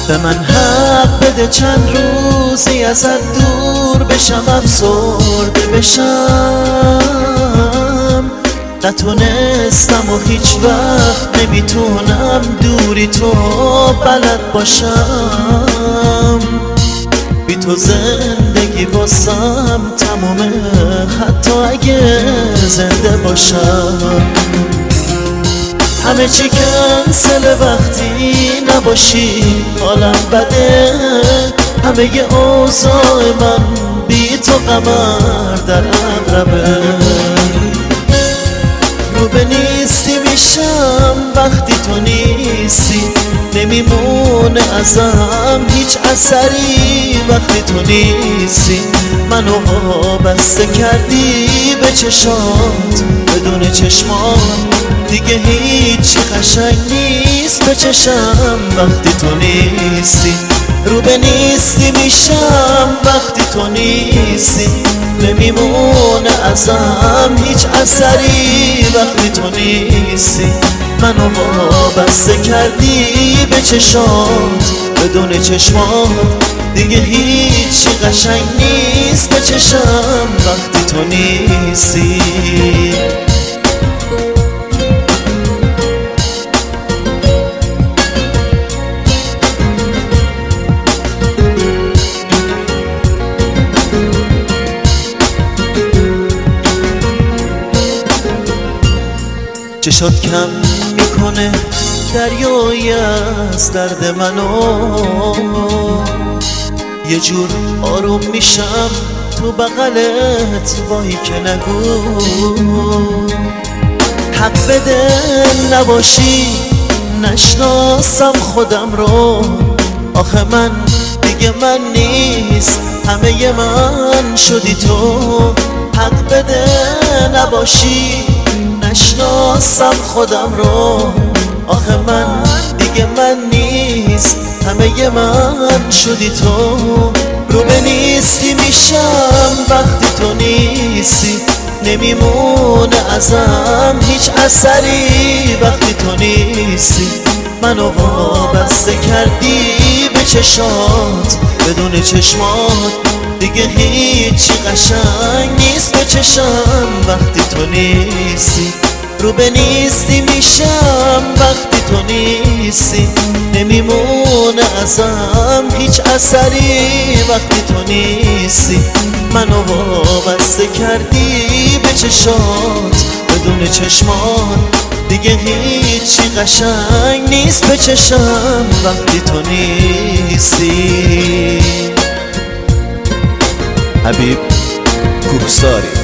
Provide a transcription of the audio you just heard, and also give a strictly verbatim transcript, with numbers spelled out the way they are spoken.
به من حق بده چند روزی ازت دور بشم، افسرده بشم. نتونستم و هیچ وقت نمیتونم دوری تو بلد باشم. بی تو زندگی واسم تمومه، حتی اگه زنده باشم. همه چی کنسل وقتی نباشی، حالم بده. همه ی اوضاع من بی تو قمر در عقربه. رو به نیستی میشم وقتی تو نیستی، نمیمونه ازم هیچ اثری وقتی تو نیستی. منو وابسته کردی به چشات، بدون چشمات دیگه هیچی قشنگ نیست به چشم وقتی تو نیستی. رو به نیستی میشم وقتی تو نیستی، نمیمونه ازم هیچ اثری وقتی تو نیستی. منو وابسته کردی به چشات، بدون چشمات دیگه هیچی قشنگ نیست به چشم وقتی تو نیستی. چشات کم میکنه دریایی از درد منو، یه جور آروم میشم تو بغلت، وای که نگو. حق بده نباشی نشناسم خودم رو، آخه من دیگه من نیست، همه من شدی تو. حق بده نباشی نشناسم خودم رو، آخه من دیگه من نیست، همه من شدی تو. رو به نیستی میشم وقتی تو نیستی، نمیمونه ازم هیچ اثری وقتی تو نیستی. منو وابسته کردی به چشات، بدون چشمات دیگه هیچی قشنگ نیست به چشم وقتی تو نیستی. رو به نیستی میشم وقتی تو نیستی، نمیمونه ازم هیچ اثری وقتی تو نیستی. منو وابسته کردی به چشات، بدون چشمات دیگه هیچی قشنگ نیست به چشم وقتی تو نیستی. حبیب کوهساری.